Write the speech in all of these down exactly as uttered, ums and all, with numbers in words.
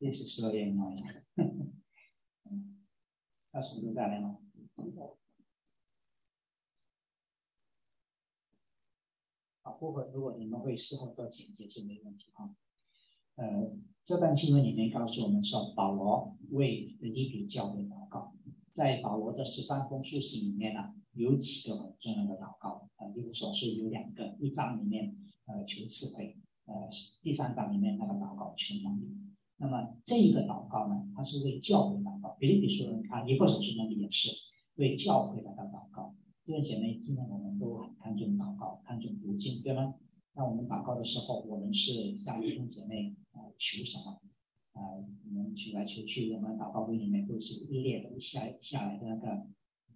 这是说的嘛？要重读再来吗？好，不会，如果你们会事后做简介就没问题啊。呃，这段经文里面告诉我们说，保罗为腓立比教会祷告。在保罗的十三封书信里面呢，有几个很重要的祷告。呃，例如所说有两个，一章里面呃求智慧，呃，第三章里面那个祷告求能力。那么这一个祷告呢，它是为教会祷告。腓立比书人啊，以弗所书那里也是为教会来的祷告。弟兄姐妹，今天我们都很看重祷告，看重读经，对吗？那我们祷告的时候，我们是向弟兄姐妹呃求什么？呃，我们求来求去，我们祷告会里面都是一列的下下来的那个。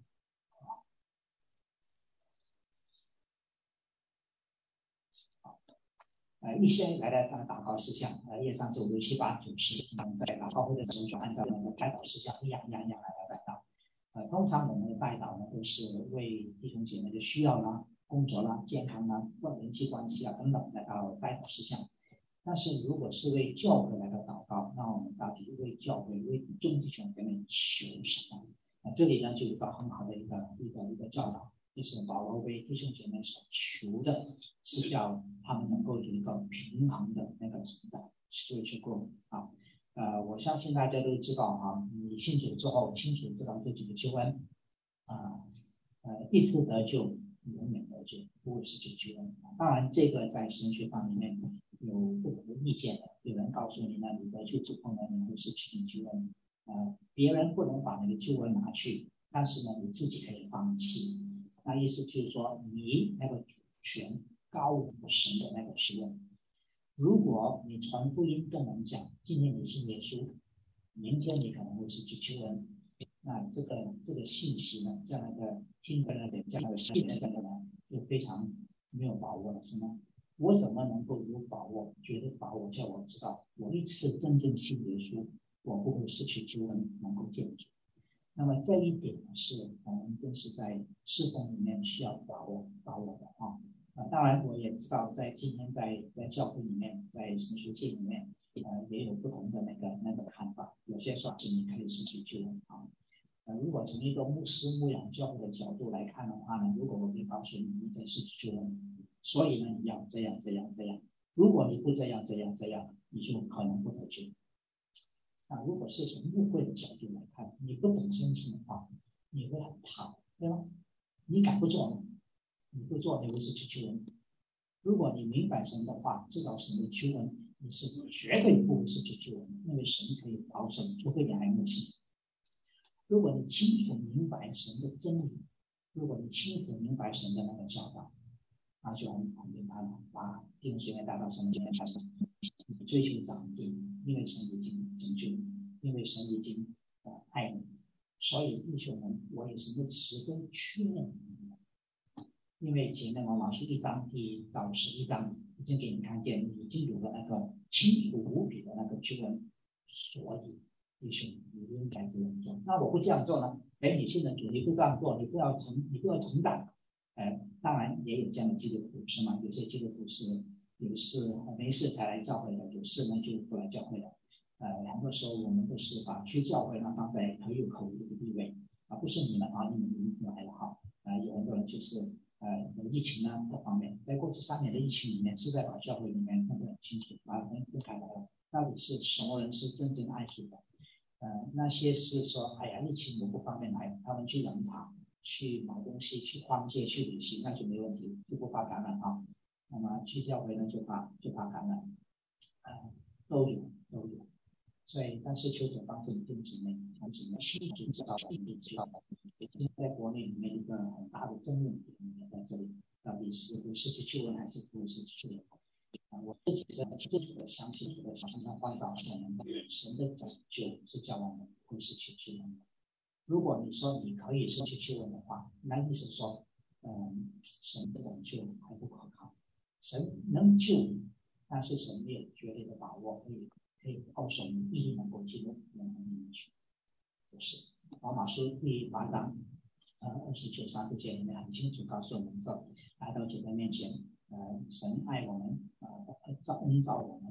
呃，一些来的呃祷告事项，呃，页上是五六七八九十，我们在祷告会的时候就按照我们的代祷事项一样一样一样来来代祷。呃，通常我们的代祷呢都是为弟兄姐妹的需要啦、工作啦、健康啦、或人际关系啊等等来到代祷事项。但是如果是为教会来的祷告，那我们到底为教会、为众弟兄姐妹求什么？那这里呢就有一个很好的一个一个一个教导。就是保罗为弟兄姐妹所求的，是叫他们能够有一个平衡的那个成长，所以去过啊。呃，我相信大家都知道啊，你信主之后清楚知道这几个救恩啊，呃，一次得救，永远得救，不会失去救恩。当然，这个在神学上里面有不同的意见的，有人告诉你呢，你得救之后呢，你会失去救恩，呃，别人不能把你的救恩拿去，但是呢，你自己可以放弃。那意思就是说，你那个主权高于神的那个使用。如果你传福音跟人讲，今天你信耶稣，明天你可能会失去救恩，那这个这个信息呢，这样那个听的那个这样的信的这个呢，就非常没有把握了，是吗？我怎么能够有把握？绝对把握，叫我知道，我一次真正信耶稣，我不会失去救恩，能够建主。那么这一点呢，是我们真是在侍奉里面需要把握把握的啊。啊，当然我也知道，在今天在在教会里面，在神学界里面，呃，也有不同的那个那个看法。有些说是你可以失去救恩啊。呃，如果从一个牧师牧养教会的角度来看的话呢，如果我可以告诉你，你可以失去救恩，所以呢，你要这样这样这样。如果你不这样这样这样，你就可能不得救。啊，如果是从误会的角度来看，你不懂圣经的话，你会很怕，对吗？你敢不做呢？你不做，你会失去救恩。如果你明白神的话，知道神的救恩，你是绝对不会失去救恩，因为神可以保守，除非你还没有信。如果你清楚明白神的真理，如果你清楚明白神的那个教导，那就很很简单了，把弟兄姐妹带到神面前，追求长进，因为神已经拯救你，因为神已经呃爱你，所以弟兄们，我也是如此跟确认你们，因为前面王老师一章第一到十一章已经给你看见，你已经有了那个清楚无比的那个救恩，所以弟兄你应该这样做。那我不这样做呢？哎，你信了主，你不这样做，你不要成，你不要成长。呃，当然也有这样的基督徒是吗？有些基督徒是有事没事才来教会的，有事呢就不来教会的。呃，很多时候我们都是把去教会呢放在可有可无的地位，而不是你们啊，你们你们来的好。啊、呃，有很多人就是呃疫情呢各方面，在过去三年的疫情里面，是在把教会里面看得很清楚，把人分开来了，到底是什么人是真正爱主的？呃，那些是说，哎呀，疫情我不方便来，他们去冷场。去买东西、去逛街、去旅行，那就没问题，就不怕感染啊。那么去教会呢，就怕就怕感染，呃，都有都有。所以，但是求主帮助你弟兄姊妹，从姊妹清楚知道并且知道，今天在国内里面一个很大的争论点也在这里，到底是会失去救恩还是不会失去救恩？啊，我自己是自己的相信，我的常常换到是我们神的拯救是叫我们不会失去救恩的。如果你说你可以失去救恩的话，那意思说，嗯，神的拯救还不可靠。神能救你，但是神没有绝对的把握，可以可以告诉你一定能够进入永恒里面去。不是，罗马书第八章呃二十九章这节里面很清楚告诉我们说，来到主的面前，呃，神爱我们，呃，造恩造我们，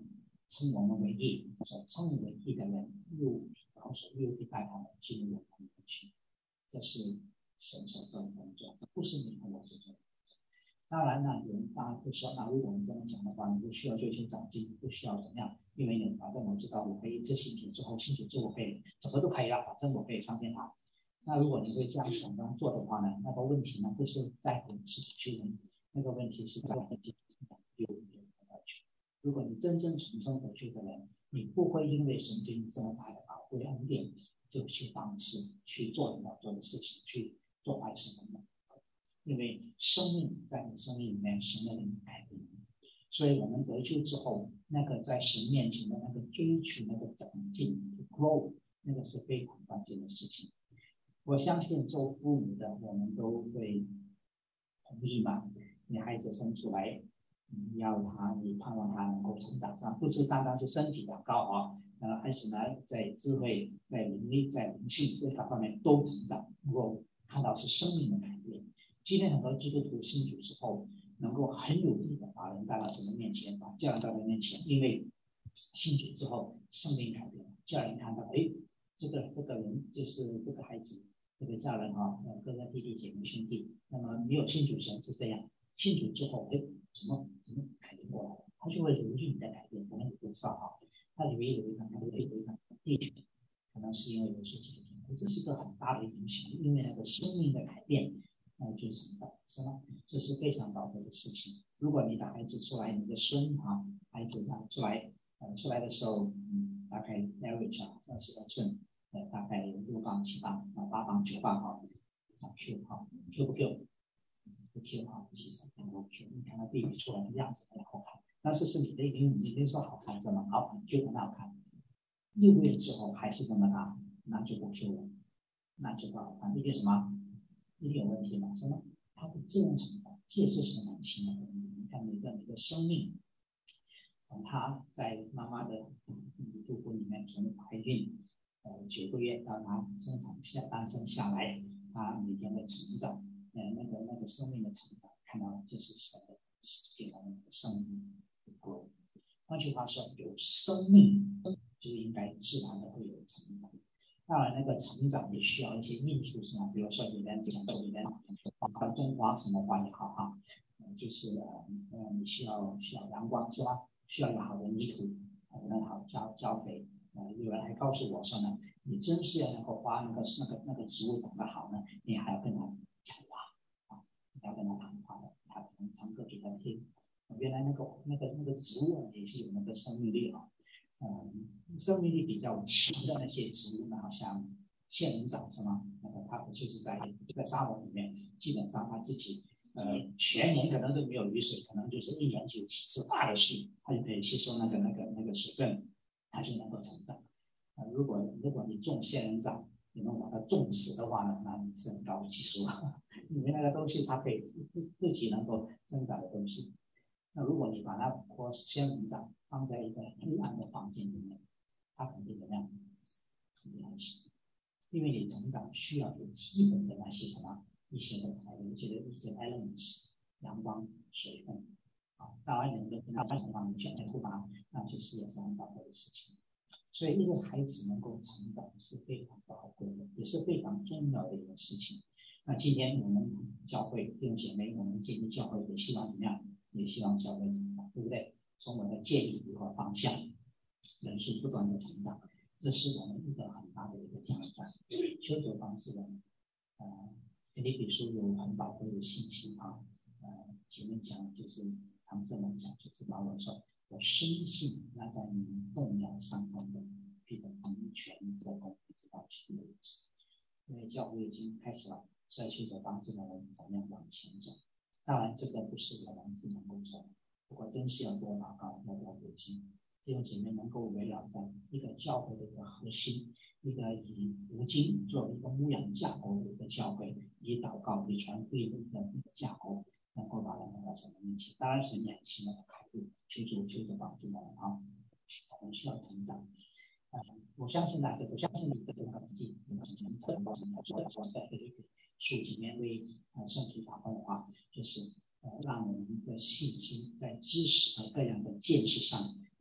称我们为义，所称为义的人又保守又会带他们进入我们里面去，这是神所做的工作，不是你和我所做的。当然呢，有人当然会说，那如果你这么讲的话，你不需要就去长进，不需要怎么样，因为你反正我知道我可以自信主之后，信主之后可以怎么都可以了，反正我可以上天堂。那如果你会这样想这样做的话呢，那个问题呢不是在乎是救人，那个问题是在乎有有要求。如果你真正重生得救的人，你不会因为神对你这么大的宝贵恩典，就去放肆去做你要做的事情，去做坏事等等。因为生命在你生命里面，神的灵改变你，所以我们得救之后，那个在神面前的那个追求、那个长进、grow， 那个是非常关键的事情。我相信做父母的，我们都会同意嘛。你孩子生出来，你要他，你盼望他能够成长上，不是单单是身体长高啊，呃，还是呢在智慧、在能力、在灵性各方面都成长，能够看到是生命的改变。今天很多基督徒信主之后，能够很有力的把人带到神的面前，把家人带到面前，因为信主之后生命改变了，家人看到，哎，这个这个人就是这个孩子，这个家人啊，呃，哥哥弟弟姐妹兄弟，那么没有信主前是这样，信主之后，哎，怎么怎么改变过来了？他就会留意你的改变，可能你不知道啊，他以为有一看，他会有一看地区，可能是因为有时基督徒，这是个很大的影响，因为那个生命的改变。那就成长是吗？这是非常宝贵的事情。如果你的孩子出来，你的孙啊，孩子啊出来，呃，出来的时候，嗯，大概 average 啊，二十二寸，呃，大概六磅、七磅啊，八磅、九磅啊，啊 Q 啊 ，Q 不 Q？ 不 Q 啊，其实很不 Q。你看他 baby 出来的样子很好看，但是是你的，你你那时候好看是吗？好 ，Q 很好看。六个月之后还是这么大，那就不 Q 了，那就不好看。这就是什么？一定有问题嘛？是吗？它的自然成长，这是神很奇妙的。你看，每个每个生命，从它在妈妈的肚腹里面，从怀孕呃九个月到它生产下诞生下来，它每天的成长，呃，那个那个生命的成长，看到这是神的世界的那个生命的 growth。换句话说，有生命就应该自然的会有成长。当然，那个成长也需要一些因素，是吗？比如说，有人讲说，有人花中花什么花也好哈，呃，就是呃，你需要需要阳光是吧？需要有好的泥土，有人好浇浇肥。呃，有人还告诉我说呢，你真是要能够花那个那个那个植物长得好呢，你还要跟它讲话啊，你要跟它谈话的，它可能唱歌给他听。原来那个那个那个植物也是有那个生命力啊。嗯，生命力比较强的那些植物呢，好像仙人掌是吗？那个它就是在在沙漠里面，基本上它自己呃全年可能都没有雨水，可能就是一年就几次大的水，它就可以吸收那个那个那个水分，它就能够成长。呃，如果如果你种仙人掌，你能把它种死的话呢，那你是很高技术了，因为那个东西它可以自自己能够生长的东西。那如果你把那颗仙人掌放在一个黑暗的房间里面，它肯定怎么样？肯定很死，因为你成长需要有基本的那些什么一些的材料，一些的一些 elements， 阳光、水分啊。当然，你的跟它发展方面全全不把，那就是也是很宝贵的事情。所以，一个孩子能够成长是非常宝贵的，也是非常重要的一个事情。那今天我们教会弟兄姐妹，我们建立教会也希望怎么样？也希望教会成长，对不对？从我的建议如何方向，人是不断的成长，这是我们一个很大的一个挑战。求主帮助我们。呃，腓立比书有很宝贵的信息啊。呃，前面讲就是唐圣人讲，就是保罗说：“我深信那在你们动摇伤痛的，必得完全做工，一直到去为止。”因为教会已经开始了，社区的帮助我们怎么样往前走。当然，这个不是我们自己能够做的。不过，真是要多祷告，要多读经，弟兄姐妹能够围绕在一个教会的一个核心，一个以读经作为一个牧养架构的一个教会，以祷告、以传福音的一个一个架构，能够把人带到神的面前。当然是年轻的开路，求主求主帮助我们啊！我们需要成长。呃，我相信哪个？我相信你的这个自己成长，做的说在这个书里面为呃圣徒祷告的话，就是呃让我们的信心在知识和各样的见识上能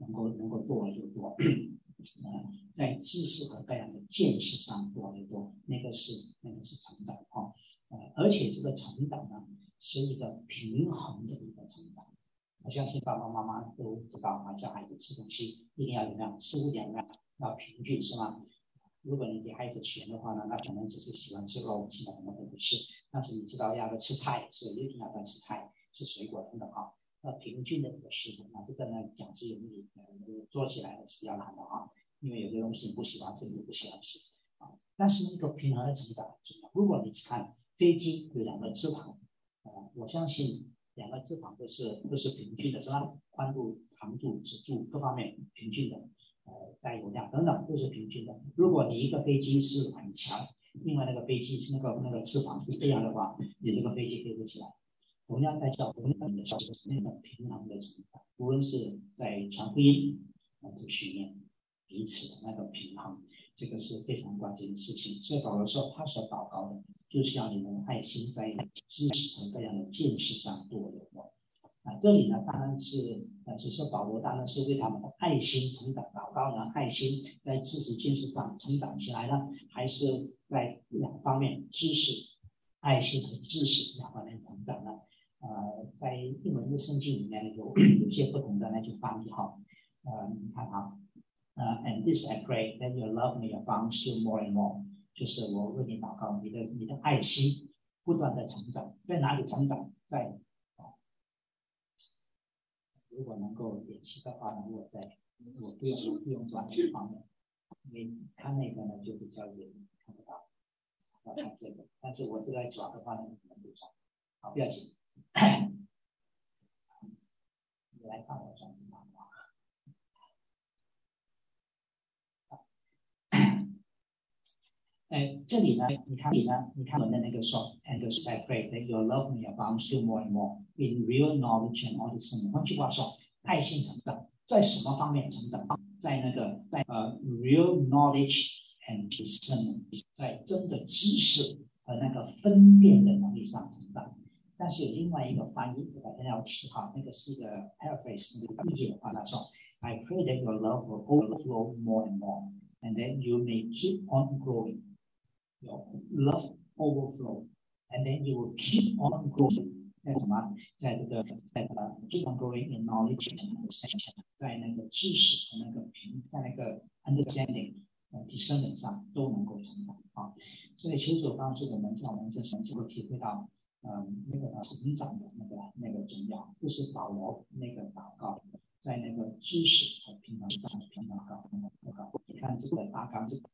能够能够多就多，呃，在知识和各样的见识上多就多，那个是那个是成长哈、哦，呃，而且这个成长呢是一个平衡的一个成长。我相信爸爸妈妈都知道啊，教孩子吃东西一定要怎么样，食物点呢要平均，是吗？如果你给孩子选的话呢，那可能只是喜欢吃肉，其他什么都不吃。但是你知道要吃菜，所以一定要多吃菜，吃水果等等啊。那平均的一个食谱，那这个呢讲是容易，呃，做起来是比较难的啊，因为有些东西你不喜欢吃，你不喜欢吃啊。但是一个平衡的成长很重要。如果你只看飞机有两个翅膀，呃，我相信两个翅膀都是都是平均的，是吧？宽度、长度、直度各方面平均的。呃，载油量等等都是平均的。如果你一个飞机是很强，另外那个飞机是那个那个翅膀是这样的话，你这个飞机飞不起来。同样在教同样的是那个平衡的成长，无论是在传福音，还是训练彼此的那个平衡，这个是非常关键的事情。所以保罗说，他所祷告的，就是要你们爱心在知识和各样的见识上多有多。啊，这里呢，当然是呃，只是保罗当然是为他们的爱心成长祷告呢，爱心在知识见识上成长起来呢，还是在两方面知识、爱心和知识两方面成长呢？呃，在英文的圣经里面有有些不同的那些翻译哈，呃，你看啊，呃 ，and this I pray that your love may abound still more and more， 就是我为你祷告，你的你的爱心不断的成长，在哪里成长？在如果能够联系的话呢，我在我不用不用转那个方面，因为看那个呢就比较远，看不到，要看这个。但是我这个转的话呢，可能不转。好，不要紧。你来看我转什么？哎，这里呢，你看，你呢，你看我的那个说 ，and I pray that your love may abound still more and more in real knowledge and understanding。换句话说，爱心成长在什么方面成长？在那个在呃 real knowledge and discernment， 在真的知识和那个分辨的能力上成长。但是有另外一个翻译，我大家要提哈，那个是一个 paraphrase 那个意见的话，他说 ，I pray that your love will overflow more and more, and that you may keep on growing。Your love overflow, and then you will keep on growing. 在什么？在这个，在呃，keep on growing in knowledge and understanding， 在那个知识和那个平，在那个 understanding 呃 discernment 上都能够成长啊。所以求主帮助我们，让我们这时就会体会到，嗯，那个成长的那个那个重要。这是保罗那个祷告，在那个知识和平衡上的平衡祷告。你看这个大纲，这个。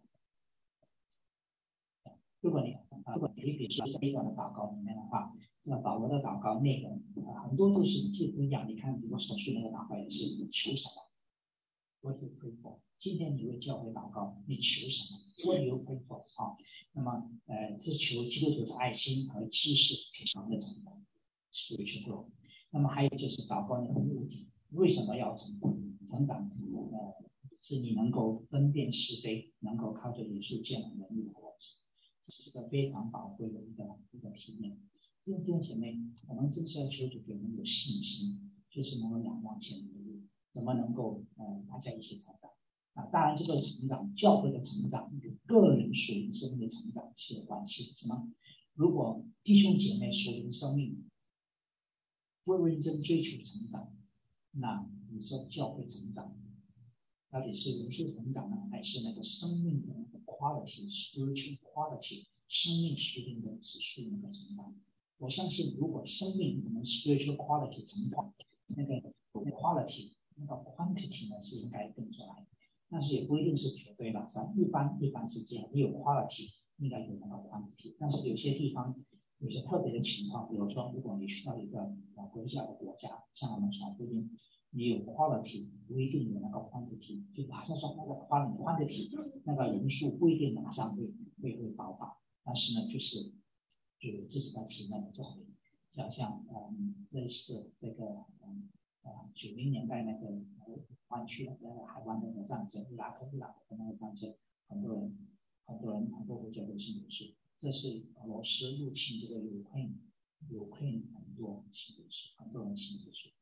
如果你啊，如果你比如说这一段的祷告里面的话，这个保罗的祷告内容啊，很多都是既不一样。你看，比如所说的那个祷告也是你求什么 ，What do you pray for？ 今天你为教会祷告，你求什么 ？What do you pray for？ 啊，那么呃，是求基督徒的爱心和知识平常的成长 ，spiritual growth。那么还有就是祷告那个目的，为什么要成长？成长呃，是你能够分辨是非，能够靠着耶稣见人的果子。这是个非常宝贵的一个一个体验。弟兄姐妹，我们真是要求主给我们有信心，就是能够仰望前面的路，怎么能够呃大家一起成长啊？当然，这个成长，教会的成长与个人属灵生命的成长是有关系的，是吗？如果弟兄姐妹属灵生命不认真追求成长，那你说教会成长到底是人数成长呢，还是那个生命的那个 quality、spiritual quality 生命属灵的指数那个成长？我相信，如果生命我们 spiritual quality 成长，那个那个 quality 那个 quantity 呢是应该跟出来，但是也不一定是绝对的，是吧？一般一般是这样，你有 quality 应该有那个 quantity， 但是有些地方有些特别的情况，比如说，如果你去到一个呃国家的国家，像我们传福音。你有 quality 不一定有那个 quantity， 就马上说那个 quantity 那个人数不一定马上会会会爆发，但是呢，就是有自己的体验的作品，就好像嗯这一次这个嗯呃九零年代那个湾区的那个海湾的那个战争，伊拉克伊拉克的那个战争，很多人很多人很多国家都信耶稣，这是俄罗斯入侵这个 Ukraine Ukraine 很多信耶稣，很多人信耶稣。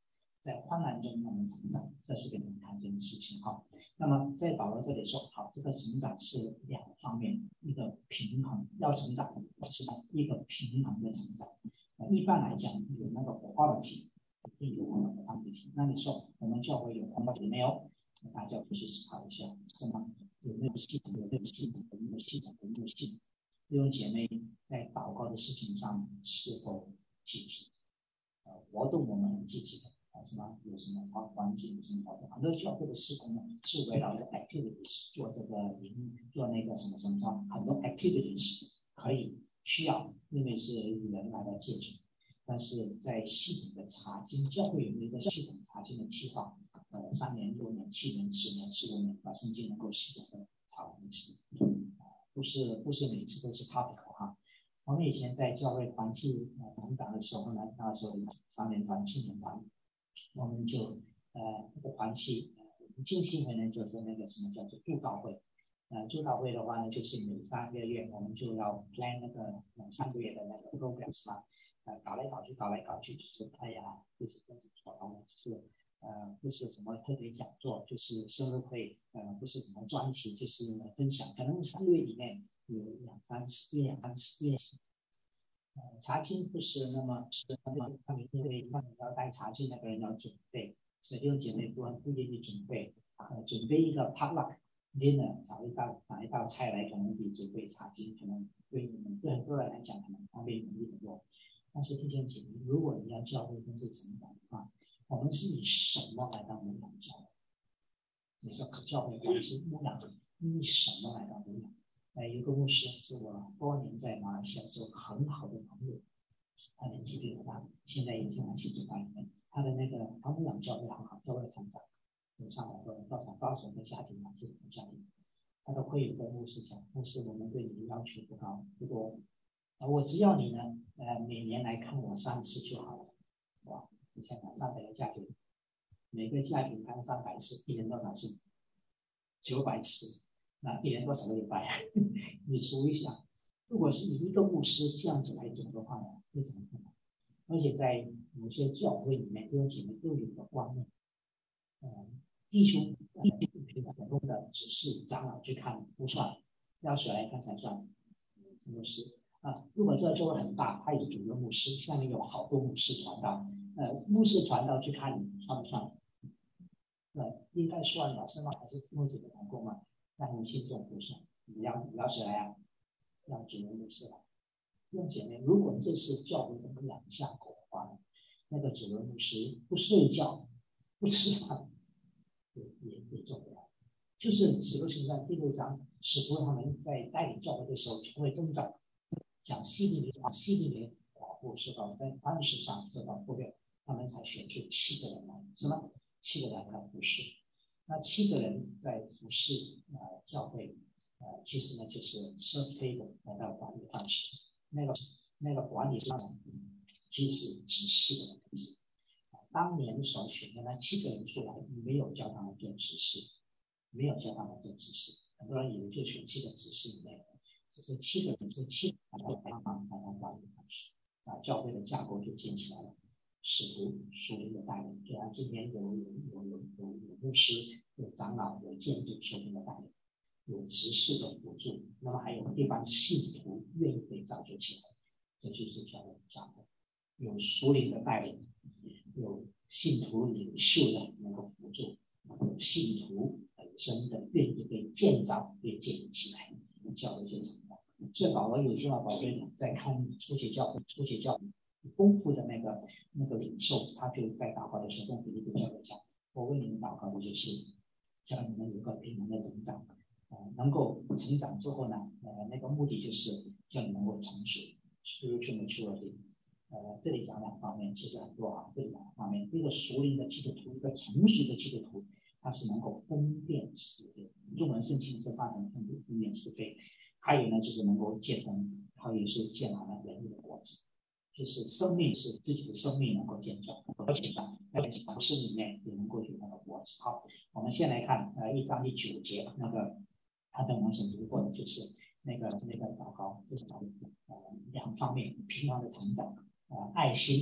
在患难中他们成长，这是个很看重的事情哈。那么在保罗这里说，好，这个成长是两方面，一个平衡，要成长是一个平衡的成长。呃，一般来讲有那个 quality， 一定有那个 quantity。那你说我们教会有 quality 没有？大家必须思考一下，是吗？有没有系统？有没有系统？有没有系统？有没有系统？弟兄姐妹在祷告的事情上是否积极？呃，活动我们很积极的，啊，什么有什么环环境，有什么活动？很多教会的事工呢，是围绕着 activities 做这个营，做那个什么什么，很多 activities 可以需要，因为是人来的借助。但是在系统的查经，教会有没有一个系统查经的计划？呃，三年、六年、七年、十年、十五年，把圣经能够系统的查完一次，不是不是每次都是 topic 哈。我们以前在教会团契呃成长的时候呢，那时候三年团、七年团，我们就呃这个团契，呃近期回呢就是那个什么叫做督导会。呃，督导会的话呢，就是每三个月我们就要 plan 那个两三个月的那个 program 是吧？呃，搞来搞去，搞来搞去，就是哎呀，就是这样子说，我们只是。呃，不是什么特别讲座，就是生日会，呃，不是什么专题，就是分享，可能三个月里面有两三次，一两三次，一两次。呃，查经不是那么是那么，他们因为他们要带查经那个人要准备，所以弟兄姐妹不不愿意准备，呃，准备一个 potluck dinner， 找一道拿一道菜来，可能比准备查经可能对你们对很多人来讲可能方便容易很多。但是弟兄姐妹，如果你要教会真是成长的话，我们是以什么来当牧养教会？你说教会关系牧养，以什么来当牧养？呃，有个牧师是我多年在马来西亚时候很好的朋友，他年纪比我大，现在已经来七十八年。他的那个他牧养教会很好，教会成长，有上百个人，到少八十个家庭，几个家庭，他都会有跟牧师讲，牧师我们对你的要求不高不多，呃，我只要你呢，呃，每年来看我三次就好了，哇！你想想，三百个家庭，每个家庭看三百次，一年多少次？九百次，那一年多少个礼拜？你除一下，如果是你一个牧师这样子来做的话呢，非常困难。而且在某些教会里面，弟兄姐妹都有个观念，呃，弟兄弟兄平常普通的只是长老去看不算，要谁来看才算？牧师啊，如果这个教会很大，他有主任牧师，下面有好多牧师传道。呃，牧师传道去看你算不算？呃，应该算吧，是吗？还是牧师的同工嘛？但你信众不算，你要你要谁来啊？要主任牧师来。用姐妹，如果这是教会的两架构的话呢，那个主任牧师不睡觉、不吃饭，也也也做不了。就是使徒行传第六章，使徒他们在带领教会的时候，就会增长，讲希利尼啊，希利尼寡妇受到在安息上受到忽略，他们才选出七个人来，是吗？七个人来服侍。那七个人在服侍呃教会，呃，其实呢就是设推的来到管理方式。那个那个管理上其实只是的问题。当年所选的那七个人出来，没有叫他们做执事，没有叫他们做执事。很多人以为就选七个执事里面，就是七个人是七个人来帮忙来当管理方式，啊，教会的架构就建起来了。使徒属灵的带领，就像今天有有有有有有牧师、有长老、有监督属灵的带领，有执事的辅助，那么还有一般信徒愿意被造就起来，这就是教会的架构。有属灵的带领，有信徒领袖的能够辅助，有信徒本身的愿意被建造、被建立起来，教会就成功。所以保罗有句话宝贝在看初期教会、初期教会丰富的那个那个领受，他就在祷告的时候跟腓立比教会讲：“我为你们祷告的就是，叫你们有个平衡的成长，呃，能够成长之后呢，呃，那个目的就是叫你能够成熟 ，spiritual maturity。呃，这里讲两方面，其实很多啊，这里两方面，一个属灵的基督徒，一个成熟的基督徒，他是能够分辨是非。中文圣经是发展分辨分辨是非，还有呢，就是能够结成，他也是结满了仁义的果子。”就是生命是自己的生命能够建造，而且呢，在服饰里面也能够有那个果子。好，我们先来看呃一章第九节那个他的模型读过的就是那个那个祷告，就是呃两方面平常的成长，呃爱心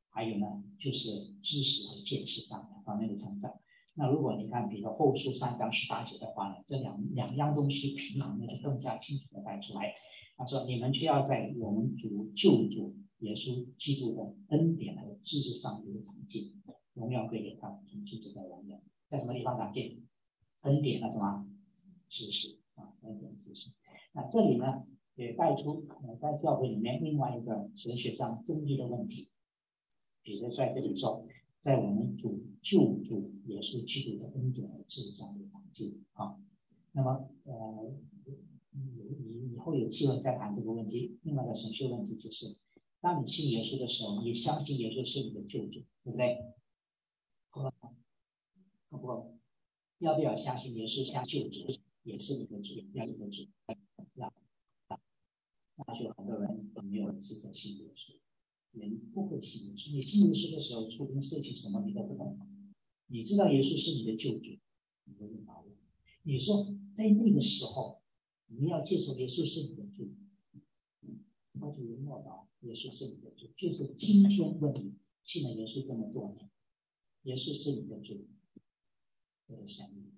还有呢就是知识和见识上两方面的成长。那如果你看比如后书三章十八节的话呢，这两两样东西平衡呢就更加清楚的带出来。他说你们却要在我们主救主耶稣基督的恩典和知识上有长进，荣耀归给他，从今直到永远。在什么地方长进？恩典啊什么知识啊，恩典知识。那这里呢也带出呃在教会里面另外一个哲学上争议的问题，比如在这里说，在我们主救主耶稣基督的恩典和知识上有长进啊。那么呃以以后有机会再谈这个问题。另外一个神学问题就是，当你信耶稣的时候，你相信耶稣是你的救主，对不对？不过要不要相信耶稣像救主也是你的主，也是你的主？那就很多人都没有资格信耶稣，人不会信耶稣。你信耶稣的时候，出兵事情什么你都不懂，你知道耶稣是你的救主，你会把握。你说在那个时候，你要接受耶稣是你的主，那就默祷耶稣是你的主。就是今天问你信了耶稣这么多年，耶稣是你的主，我的想你，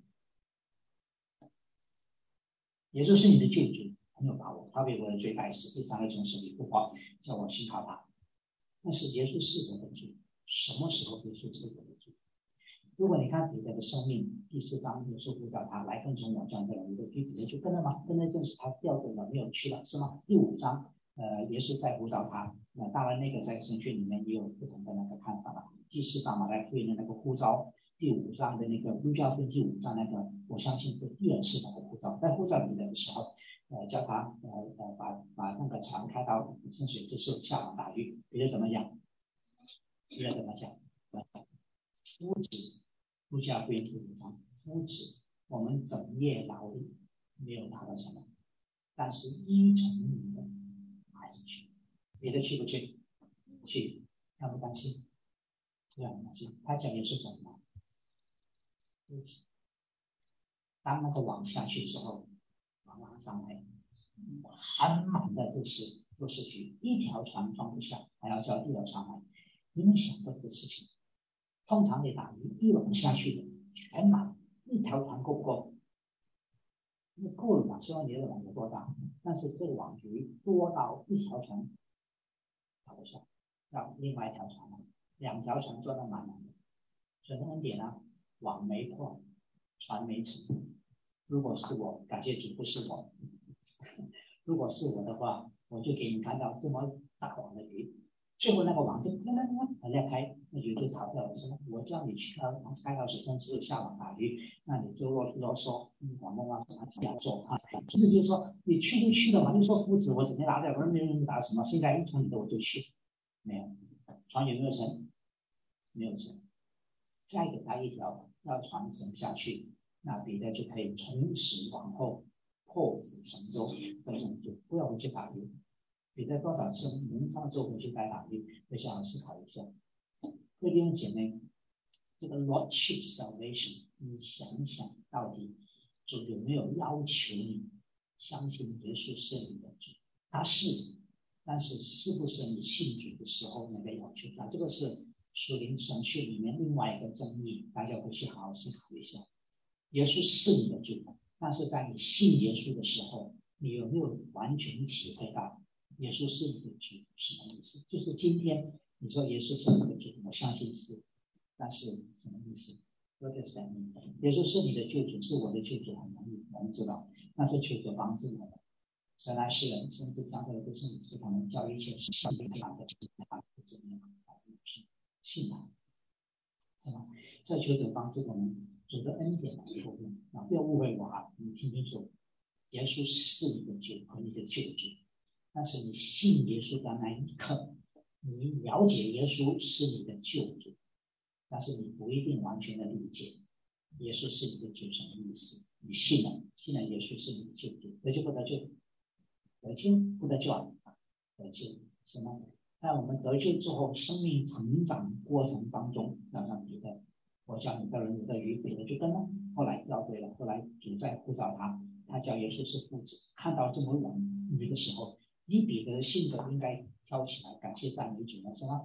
耶稣是你的救主，很有把握。他为我的罪代死，第三个从死里复活，叫我信靠他。但是耶稣是我的主，什么时候耶稣是我的主？如果你看彼得的生命第四章，耶稣呼召他来跟从我，这样的人，你的彼得就跟了吗？跟了正是他调走了，没有去了，是吗？第五章，呃，耶稣在呼召他，那、呃、当然那个在神学里面也有不同的那个看法了。第四章马太福音的那个呼召，第五章的那个路加福音第五章那个，我相信是第二次那个呼召，在呼召彼得的时候，呃，叫他呃呃把把那个船开到深水之处下网打鱼。彼得怎么讲？彼得怎么讲？夫子。路加福音第五章，夫子，我们整夜劳力，没有拿到什么，但是依从你的还是去。别的去不去？去，他不担心，不要担心。他讲的是什么？夫子，当那个网下去之后，网拉上来，满满的都是都是鱼，一条船装不下，还要叫第二船来。你们想过这个事情？通常你打鱼一网下去的全满，一条船够不够？那够了嘛？希望你的网有多大？但是这个网鱼多到一条船打不下，要另外一条船，两条船装得满满的。所以恩典呢，网没破，船没沉。如果是我，感谢主不是我。如果是我的话，我就给你看到这么大网的鱼。最后那个网就那那那裂开，那鱼就逃掉了。什么？我叫你去到开到水深之处下网打鱼，那你就啰啰嗦，广东话什么这样做啊？其实就是说你去就去了嘛，就说夫子我整天拿着，我没有人打什么，现在一从你的我就去，没有，船有没有沉？没有沉，再给他一条要船沉下去，那彼得就可以从此往后破釜沉舟，为什么就不要回去打鱼？彼得多少次能上周回去该打鱼，会想要思考一下。各位弟兄姐妹，这个 Lordship Salvation， 你想想到底主有没有要求你相信耶稣是你的主？他是，但是是不是你信主的时候那个要求？那这个是属灵神学里面另外一个争议，大家回去好好思考一下。耶稣是你的主，但是在你信耶稣的时候，你有没有完全体会到耶稣是你的主什么意思？就是今天你说耶稣是你的主，我相信是，但是什么意思？耶稣是你的救主，是我的救主，很容易我们知道，但是求主帮助我们。神来世人，甚至将来都是你是他们教一切信他的怎么样信他，对吧？这求主帮助我们。主的恩典来部分啊，不要误会我啊！你听清楚，耶稣是你的主和你的救主，但是你信耶稣的那一刻，你了解耶稣是你的救主，但是你不一定完全的理解耶稣是你的救什么意思。你信了，信了耶稣是你的救主，得救不得救？得救不得救啊？得救什么？在我们得救之后，生命成长过程当中，要让彼得。我叫你的人有的鱼，彼得就跟了。后来掉队了，后来主在呼召他，他叫耶稣是夫子。看到这么冷鱼的时候，以彼得的性格应该跳起来感谢赞美主了，是吗？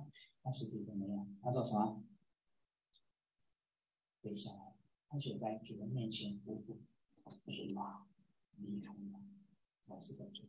他是主怎么样？他做什么？跪下来，他就在主人面前匍匐，主啊，离开了，我是个主。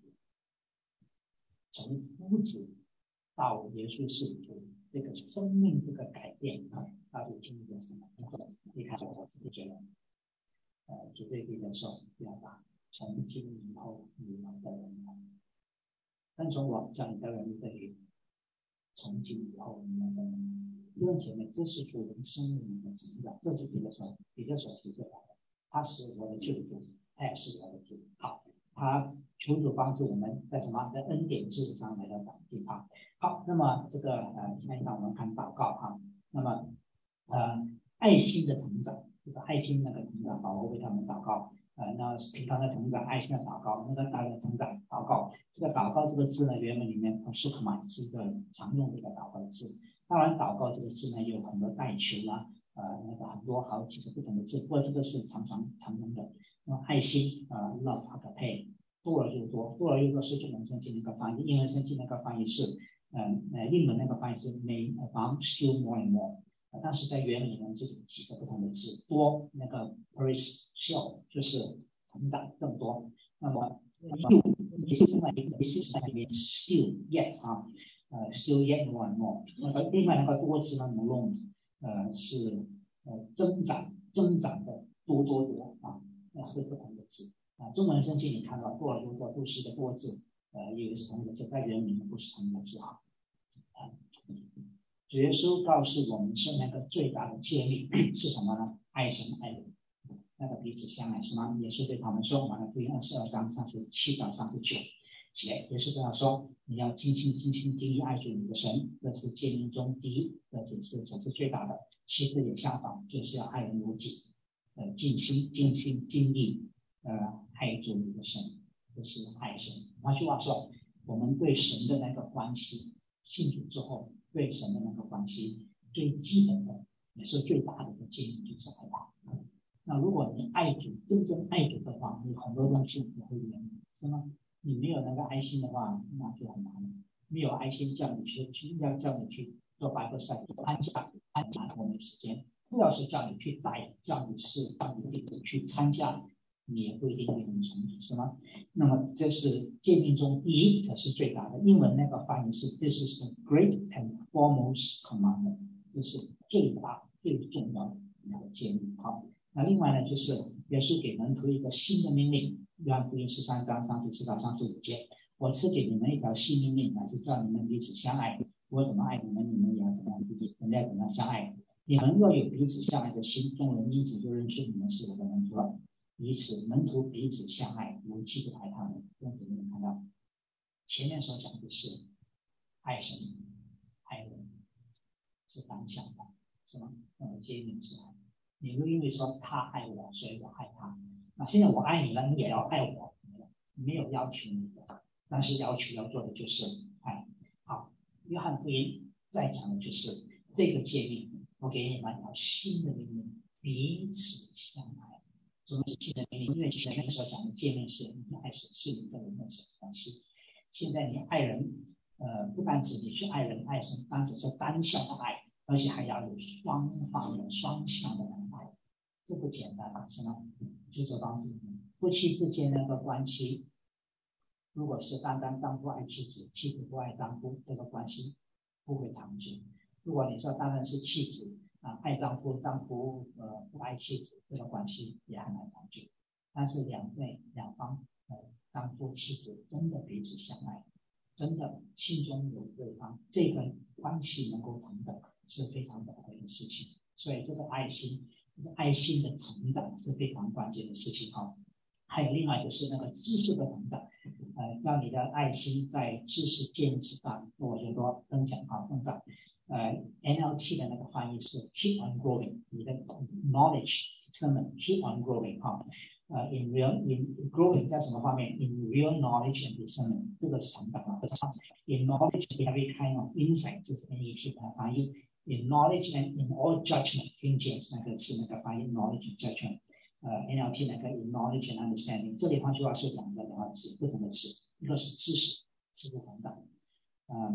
从夫子到耶稣是主，这个生命这个改变啊，到底经历了什么？一开始我就觉得，呃，主对彼得说，表达从今以后你们的人了，但从我叫你的人对于从今以后你们的人，弟兄姐妹，这是主人生命的成长，这是彼得说，彼得所提出来的，他是我的救主，他也是我的主。好。他求主帮助我们在什么在恩典之上来到长进啊。好，那么这个呃，看一下我们看祷告啊。那么呃，爱心的成长，这个爱心那个成长，保罗为他们祷告。呃，那平常的成长，爱心的祷告，那个大的成长祷告。这个祷告这个字呢，原文里面 prosukma 是一个常用的一个祷告的字。当然，祷告这个字呢，有很多代求啊，呃，那个很多好几个不同的字，不过这个是常常常用的。那么爱心啊 ，love agape， 多而又多，多而又多是中文圣经那个翻译，英文圣经那个翻译是，嗯呃，英文那个翻译是 may abound still more and more，呃、但是在原文里面这几个不同的字，多那个 praise still 就是成长更多，那么又也是另外一个也是在里面 still yet 啊，呃 still yet more and more，那个另外那个多字呢 more， 呃是呃增长增长的多多多啊。那是不同的字啊，中文圣经你看到多而又多都是一个多字，呃，也是同一个字，在原文里面不是同一个字啊。主耶稣告诉我们是那个最大的诫命是什么呢？爱神爱人，那个彼此相爱是吗？耶稣对他们说，马太福音二十二章三十七到三十九节，耶稣对他说：“你要尽心尽心尽力爱主你的神，这是诫命中第一的解释，这是最大的。其次也相反，就是要爱人如己。”呃，尽心、尽心、尽力，呃，爱主你的神，这是爱神。换句话说，我们对神的那个关系，信主之后对神的那个关系，最基本的也是最大的一个建议就是爱他。那如果你爱主，真正爱主的话，你很多东西你会原谅，是吗？你没有那个爱心的话，那就很难了。没有爱心叫你去去，要叫你去做拜个赛，安下安下我们时间。不要是叫你去带，叫你是叫你去参加，你也不一定会能成功，是吗？那么这是诫命中第一，这是最大的。英文那个翻译是 "This is the great and foremost commandment"， 这是最大最重要的那个诫命。好，那另外呢，就是耶稣给门徒一个新的命令，约翰福音十三章三十七到三十五节：我赐给你们一条新命令，乃是叫你们彼此相爱。我怎么爱你们，你们也要怎么样彼此，人家怎么样相爱。你们若有彼此相爱的心，众人因此就认识你们是我的门徒了。彼此门徒彼此相爱，如基督爱他们。用你们看到前面所讲的是爱神、爱人，是单向的，是吗？那么诫命是爱。你会因为说他爱我，所以我爱他。那现在我爱你了，你也要爱我，没有要求你的，但是要求要做的就是爱。好，约翰福音再讲的就是这个诫命。我给你们一条新的命令，彼此相爱。什么是新的命令？因为前面所讲的诫命是你爱神，是你跟人的关系。现在你爱人，呃，不单指你去爱人爱神，单只是单向的爱，而且还要有双方的双向的爱，这不简单，是吗？就做帮助夫妻之间那个关系，如果是单单丈夫爱妻子，妻子不爱丈夫，这个关系不会长久。如果你说当然是妻子啊爱丈夫，丈夫呃不爱妻子，这个关系也很难长久。但是两对两方呃丈夫妻子真的彼此相爱，真的心中有对方，这个关系能够同等是非常宝贵的事情。所以这个爱心，这个爱心的成长是非常关键的事情哈。还有另外就是那个知识的成长，呃，让你的爱心在知识见识上，我就说增强啊增长。呃 ，N L T 的那个翻译是 keep on growing， 你的 knowledge determine keep on growing 哈。呃 ，in real in growing 在什么方面 ？in real knowledge and discernment， 这个是成长啊。in knowledge every kind of insight， 这是 N E T 的翻译。in knowledge and in all judgment，King James 那个是那个翻译 knowledge and judgment。呃 ，N L T 那个 in knowledge and understanding， 这里换句话是讲的两个词，不同的词，一个是知识，是不同的。嗯。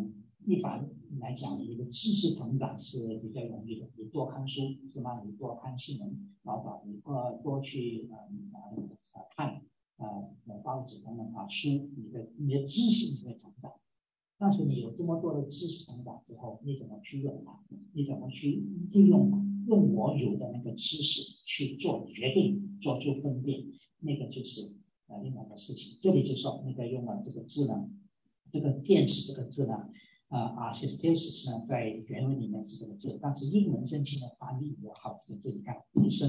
一般来讲，你的知识成长是比较容易的，你多看书是吗？你多看新闻报道，你多多去呃呃看呃报纸等等啊书，你的你的知识你会成长。但是你有这么多的知识成长之后，你怎么去用它？你怎么去利用它？用我有的那个知识去做决定，做出分辨，那个就是呃另外的事情。这里就说那个用了这个字呢，这个电池这个字呢，啊 ，artificial 呢在原文里面是这个字，但是英文圣经的翻译有好几个字，你看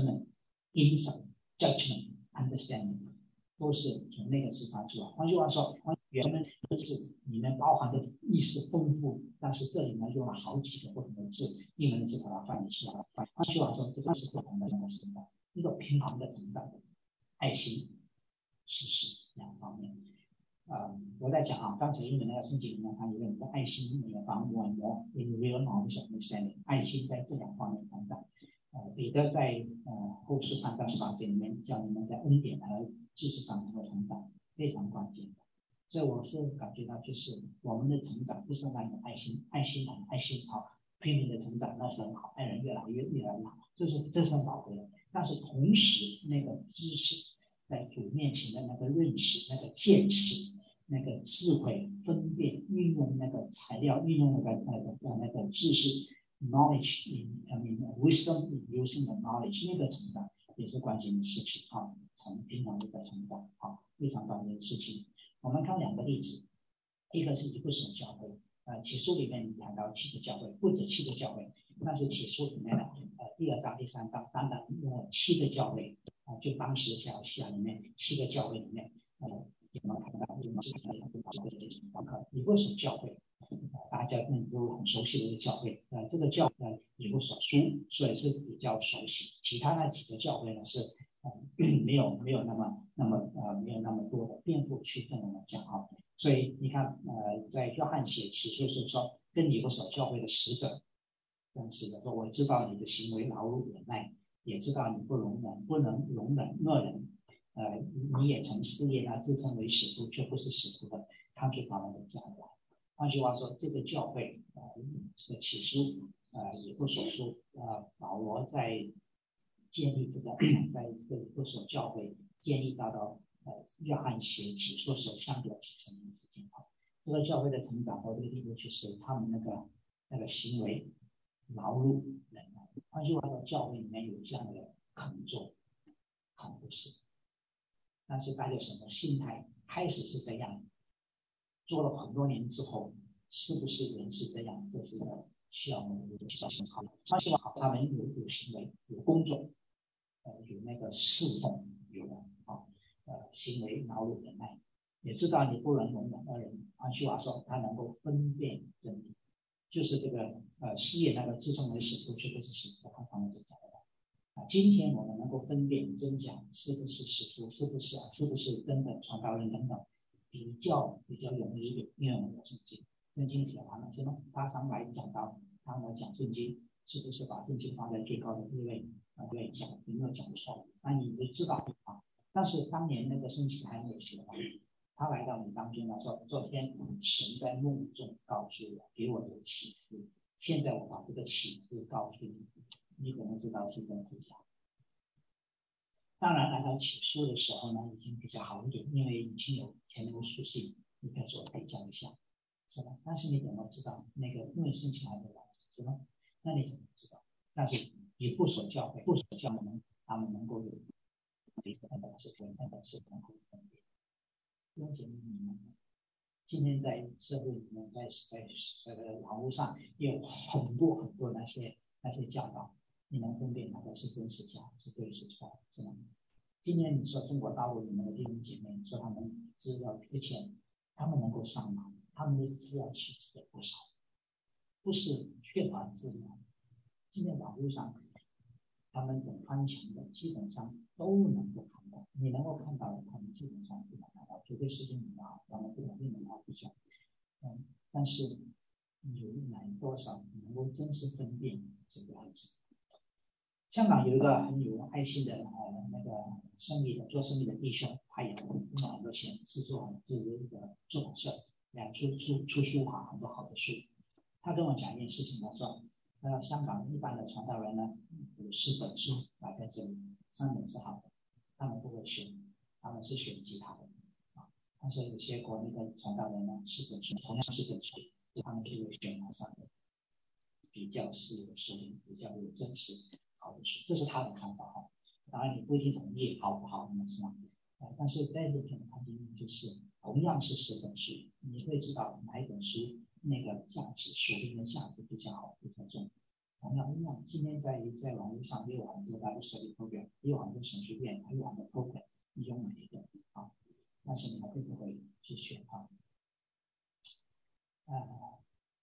discernment、insight、judgment、understanding 都是从那个字发出来。换句话说，原文的字里面包含的意思丰富，但是这里呢用了好几个不同的字，英文的字把它翻译出来。换句话说，这个是不同的两个成长，一个平衡的成长，爱心、知识两方面。呃，我在讲啊，刚才英文那个圣经里面，它有一个爱心那个防我魔 in real knowledge and understanding， 爱心在这两方面成长。呃，彼得在呃后书三到十八节里面叫你们在恩典和知识上能够成长，非常关键的。所以我是感觉到，就是我们的成长不是那种爱心、爱心很爱心好，拼命的成长那是很好，爱人越来越越来越好，这是这是很宝贵的。但是同时，那个知识在主面前的那个认识、那个见识、那个智慧、分辨、运用那个材料、运用那个那个那个知识 ，knowledge in I mean wisdom in using the knowledge， 那个成长也是关键的事情啊，从平常的一个成长啊，非常关键的事情。我们看两个例子，一个是一个省教会，呃，起书里面谈到七个教会，不止七个教会，但是起书里面的呃第二章、第三章，单单用了七个教会，啊、呃，就当时小西亚里面七个教会里面，呃，我们看到我们是看到包括一个省教会，呃，大家都很熟悉的一个教会，呃，这个教会呢以弗所书，所以是比较熟悉，其他那几个教会呢是。呃，没有没有那么那么呃没有那么多的辩护去跟我们讲啊，所以你看呃，在约翰写启示是说，跟以弗所教会的使者，跟使者说，我知道你的行为劳碌忍耐，也知道你不容忍不能容忍恶人，呃，你也曾试验他自称为使徒却不是使徒的，看出他们的假来。换句话说，这个教会呃这个启示呃以弗所书呃保罗在建立这个，在这个以弗所教会建立到到呃约翰写启示所相对提成的事情啊，这个教会的成长和这个地步，就是他们那个那个行为劳碌忍耐。换句话说，教会里面有这样的肯做肯不是，但是带着什么心态？开始是这样，做了很多年之后，是不是人是这样？这是需要我们有小心好，相信好，他们有有行为，有工作。呃，有那个侍奉，有的啊，呃，行为劳碌忍耐，也知道你不能容忍恶人。换句话说，他能够分辨真理，就是这个呃，试验那个自称为使徒却不是使徒，他他们是讲的啊。今天我们能够分辨真假，是不是使徒，是不是啊，是不是真的传道人等等，比较比较容易一点，因为我们有圣经，圣经写完了，就能他上来讲到，他们讲圣经，是不是把圣经放在最高的地位？啊，对，讲有没有讲错？那你就知道啊。但是当年那个申请还没有写完，他来到你当中来说，昨天神在梦中告诉我，给我的启示。现在我把这个启示告诉你，你可能知道是真是假。当然，来到起诉的时候呢，已经比较好一点，因为已经有前流书信，你可以做比较一下，是吧？但是你怎么知道那个因为申请还没完，是吧？那你怎么知道？但是以不所教会、不所教门，他们能够有一个那个是分，那个是能够分辨。用姐妹你们，今天在社会里面，在在这个网络上有很多很多那些那些教导，你能分辨哪个是真是假，是对是错，是吗？今天你说中国大陆里面的弟兄姐妹，说他们资料缺欠，他们能够上网，他们的资料其实也不少，不是缺乏资料。今天网络上，他们有翻墙的，基本上都能够看到。你能够看到的，他们基本上都能看到，除非时间比较好，咱们不能令他比较。嗯，但是有哪多少能够真实分辨这个样子？香港有一个很有爱心的呃那个生意的做生意的弟兄，他也用了很多钱制作制作一个出版社，两出出出书哈，很多好的书。 他跟我讲一件事情，他说，呃，香港一般的传道人呢，有十本书摆在这里，三本是好的，他们不会选，他们是选其他的。啊，他说有些国内的传道人呢，十本书，同样是本书，他们就会选那三本比较是有属灵、比较有真实好的书，这是他的看法哈。当然你不一定同意好不好，是吗？呃，但是在这种环境就是同样是十本书，你会知道哪一本书那个价值属灵的价值比较好，比较重。同样一样，今天在在网络上也有很多大的设立 program， 也有很多神学院，还有很多 program， 你用哪一个啊？但是你会不会去选它？呃，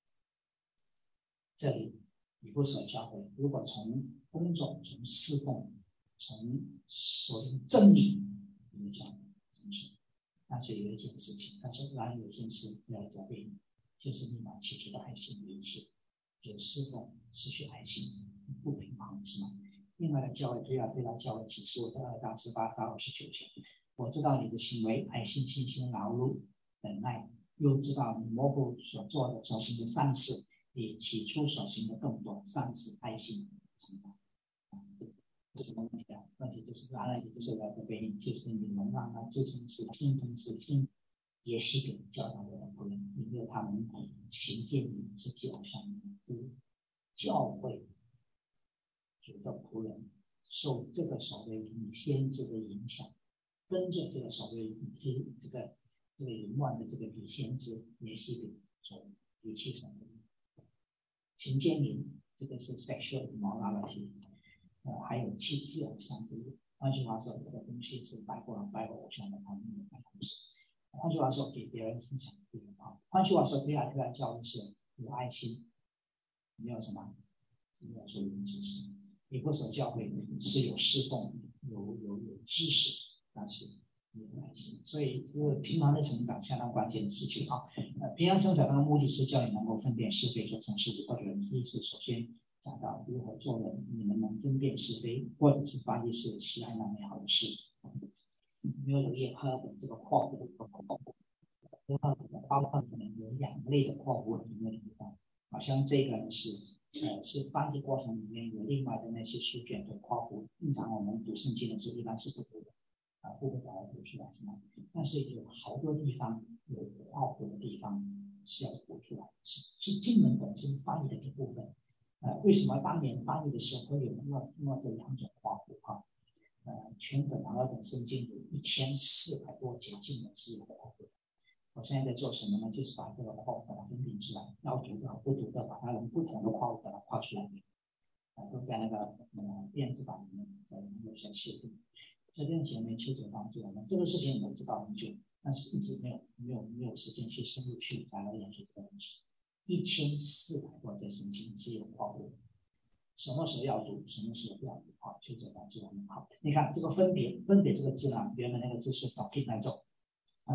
这里以弗所教会，如果从工作、从侍奉、从所用真理来讲，但是有一件事情，但是然有一件事要责备你，就是你把起初的爱心一切，有侍奉失去爱心，不平衡是吗？另外的教会对要对他教会启示我在二到十八到二十九节，我知道你的行为爱心、信心、劳碌、忍耐，又知道你模糊所做的所行的善事，比起初所行的更多，善事、爱心、成长。这是问题的问题就是，然而就是来这边，就是你能让他自称是心中是心，也许给教导的人不能，因为他们行见于自己好像是教会主的仆人，受这个所谓女先知的影响，跟着这个所谓女这个这个淫乱的这个女先知，也许给所离弃神的行见于这个是 sexual immorality。呃，还有气气偶像，就是换句话说，这个东西是拜过了拜过偶像的，他们没有拜同时。换句话说，给别人影响不友好。换句话说，对他对他教育是有爱心，没有什么，没有说有知识。也不是教会是有侍奉，有有有知识，但是没有爱心。所以这个平衡的成长相当关键的事情啊。呃，平衡成长的目的是教你能够分辨是非，做成是非，或者意思首先。讲到如何做人，你们能分辨是非，或者是发现是喜爱那美好的事。因为有叶赫本这个矿物，这个矿物，叶赫本的包括可能有两类的矿物里面的地方，好像这个是呃是翻译过程里面有另外的那些书卷的矿物，平常我们读圣经的时候一般是不读的，啊、呃，不会把它读出来是吗？但是有好多地方有矿物的地方是要读出来，是是经文本身翻译的一部分。呃，为什么当年翻译的时候会有那么那么这两种画符哈？呃，全本和二本圣经有一千四百多节经文是有画符。我现在在做什么呢？就是把这个画符把它分辨出来，要读的和不读的，把它用不同的画符把它画出来。啊、呃，都在那个呃电子版里面，在有些视频。这边姐妹求主帮助我们，这个事情我知道很久，但是一直没有没有没有时间去深入去来来研究这个东西。一千四百多节圣经是有画符，什么时候要读，什么时候不要读，好，就这样就很好。你看这个分别，分别这个字呢，原本那个字是 document 那种，呃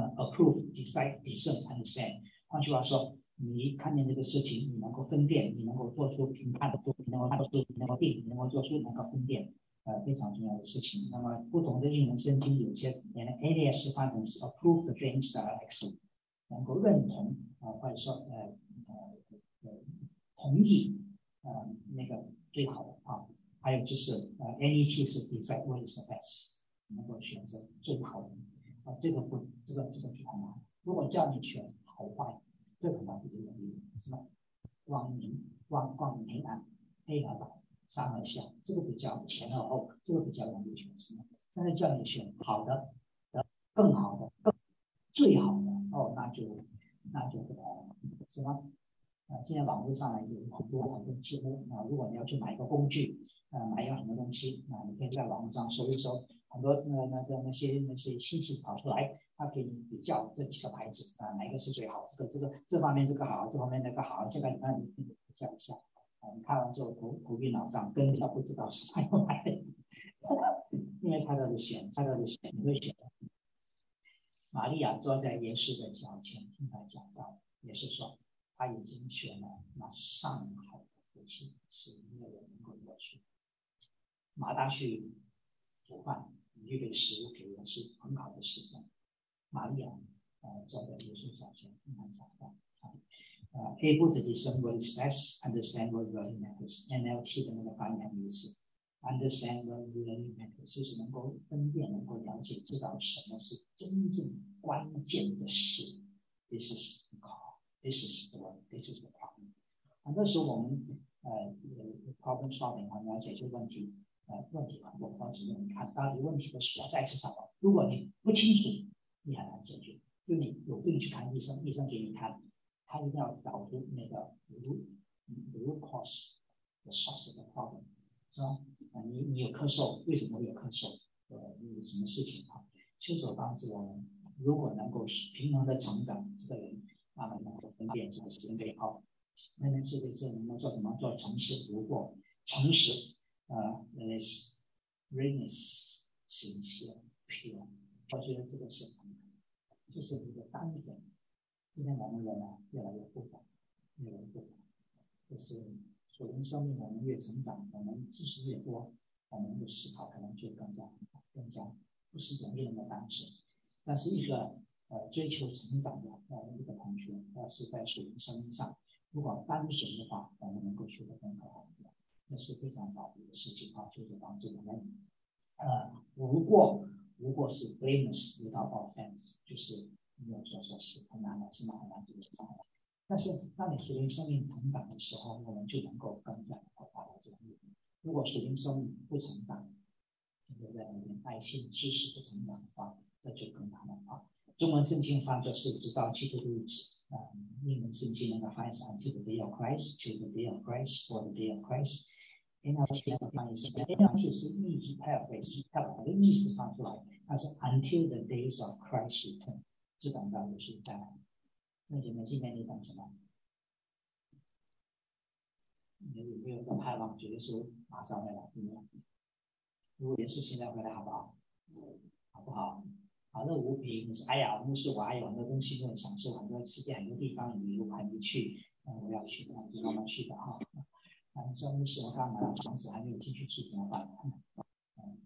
，approve、decide、discern、understand。换句话说，你看见这个事情，你能够分辨，你能够做出评判，你能够做出，你能够定，你能够做出能够分辨，呃，非常重要的事情。那么不同的英文圣经有些连 A D S 翻成是 approve the things that are excellent，能够认同啊、呃，或者说呃。呃，同意，呃，那个最好的啊，还有就是呃 ，N E T 是 decide what is the best， 能够选择最好的啊，这个不，这个这个就很难。如果叫你选好坏，这个呢比较容易，是吧？光明光光明暗，黑和白，上和下，这个比较前和后，这个比较容易选，是吗？但是叫你选好的、更好的、更最好的，哦，那就那就不同了，是吧？啊，现在网络上呢有很多很多几乎啊，如果你要去买一个工具，呃，买一个什么东西，啊，你可以在网络上搜一搜，很多那那个那些那些信息跑出来，它给你比较这几个牌子啊，哪个是最好？这个这个这方面这个好，这方面那个好，这个你看你比较一下，啊，你看完之后头头晕脑胀，根本就不知道是哪个买的，因为太多的选，太多的选，你会选。玛利亚坐在耶稣的脚前听他讲道，也是说。他已经选了那上好的福气，是没有人能够夺去。马大去煮饭，预备食物给耶稣，很好的侍奉。玛利亚呃坐在耶稣脚前听他讲道， 呃 able to discern what is best, understand what really matters。N L T 的那个翻译很有意思 ，understand what really matters 就是能够分辨、能够了解、知道什么是真正关键的事。This is the call. This is the one. This is the problem. 很多时候我们呃 problem solving 很了解这个问题，呃问题很多，或者你看到底问题的所在是什么。如果你不清楚，你很难解决。就你有病去看医生，医生给你看，他一定要找出那个 root root cause the source of the problem， 是吧？啊，你你有咳嗽，为什么会有咳嗽？呃，有什么事情啊？求主帮助我们，如果能够平衡的成长，这个人慢慢能够分辨这个是非好。那件事情能够做什么？做诚实不过，诚实，呃 ，is realness sincere pure。我觉得这个是很。就是一个单纯，今天我们人呢越来越复杂，越来越复杂。就是属灵生命，我们越成长，我们知识越多，我们的思考可能就更加更加不是容易那么单纯。但是一个呃追求成长的呃一个同学，要是在属灵生命上，如果单纯的话，我们能够学得更好，这是非常宝贵的事情啊，就是帮助我们。呃，如果如果是 blameless without offense， 就是没有做错事，很难的，是蛮很难这个上来。但是当你属灵生命成长的时候，我们就能够更加能够达到这个目的。如果属灵生命不成长，留在那边爱心、知识不成长的话，这就更难了啊。中文圣经翻作是直到基督的日子，啊、嗯，英文圣经那个翻译是 until the day of Christ, till the day of Christ, for the day of Christ。N L T 那个翻译是 N L T 是意译 paraphrase， 它把它的意思翻出来，它是 until the days of Christ return， 只等到耶稣再来。那姐妹，今天你等什么？你有没有个盼望，觉得说马上会来？如果耶稣现在回来，好不好？好不好？好乐无凭，你说哎呀，牧师，我还有很多东西没有享受，很多世界很多地方旅游还没去，嗯，我要去，那就慢慢去的哈。啊，你说牧师，我刚买了房子还没有进去住，怎么办？嗯，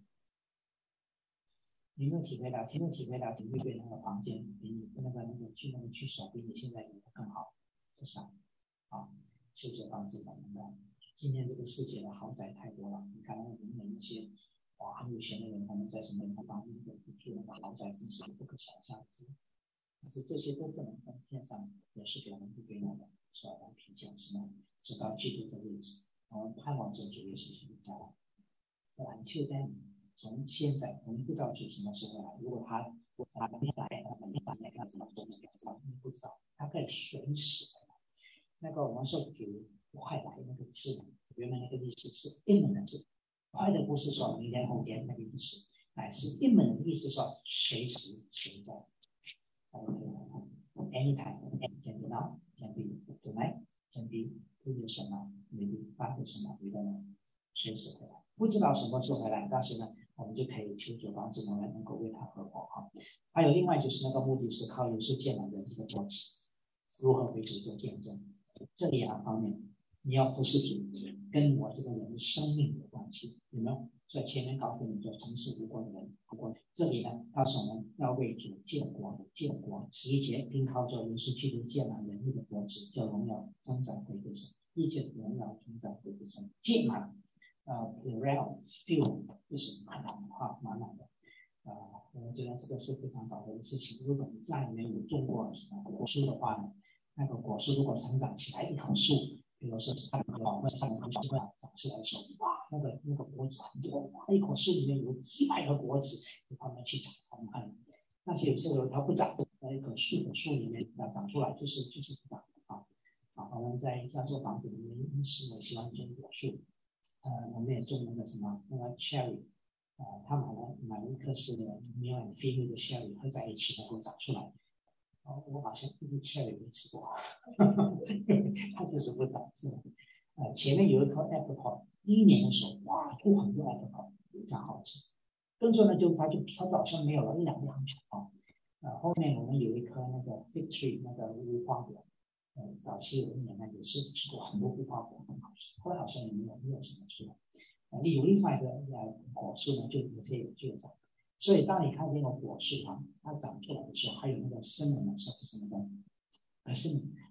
你有没有体会到？有没有体会到？你会对那个房间比你那个那个去那个居所比你现在有的更好？不是啊？啊，求求帮助我们的。今天这个世界的豪宅太多了，你看我们那些哇很有钱的人，他们在什么地方住那个豪宅，真是不可想象之。但是这些都不能跟天上也是给我们不给我们所来评价，是吗？直到基督的日子，我们盼望着主耶稣基督再来。挽救在你，从现在我们不知道主什么时候来，如果他他没来，那么你大概看什么时候能来？你不知道，他可以随时来。那个我们说主快来那个字，原来那个意思是 imminent， 快的不是说明天后天那个意思，乃是 imminent 的意思说随时随在。Anytime, can be now, can be tonight, can be two years from now, maybe five years from now, we don't know， 随时回来，不知道什么时候回来，但是呢，我们就可以求主帮助我们能够为他而活哈。还有另外就是那个目的是靠耶稣建了人的果子，如何为主做见证？这两方面，你要服侍主，跟我这个人的生命有关系，有没有？所以前面告诉你做诚实无过的人，不过这里呢，告诉我们要为主建国，建国。十一节，并靠着耶稣基督建了人类的国子，叫荣耀增长归给神，一切荣耀增长归给神，建满。呃 ，real feel 就是满满的哈，满满的。呃，我觉得这个是非常宝贵的事情。如果你家里面有种过果树的话呢，那个果树如果成长起来一棵树，比如说是那个或者像红树长起来的时候，哇，那个那个果子很多，哇，一棵树里面有几百个果子，由他们去长，他们看。但是有些时候它不长，在一棵树的树里面要长出来，就是就是不长啊。啊，我们在家做房子里面，因此我喜欢种果树。呃，我们也种那个什么那个 cherry， 呃，他买了买了一棵是 male and female 的 cherry 合在一起能够长出来。哦，我好像一个 cherry 没吃过，它就是不长，是吧？呃，前面有一颗 apricot， 第一年的时候，哇，出很多 apricot， 非常好吃。跟住呢，就它就它好像没有了，一两年很少啊。呃，后面我们有一棵那个 fig tree， 那个无花果。呃，早期有一年呢也是吃过很多无花果，很好吃。后来好像也没有没有什么出来。呃，有另外的呃果树呢，就有些就长。所以当你看见个果树啊，它长出来的时候，还有那个生的时候是那个，呃是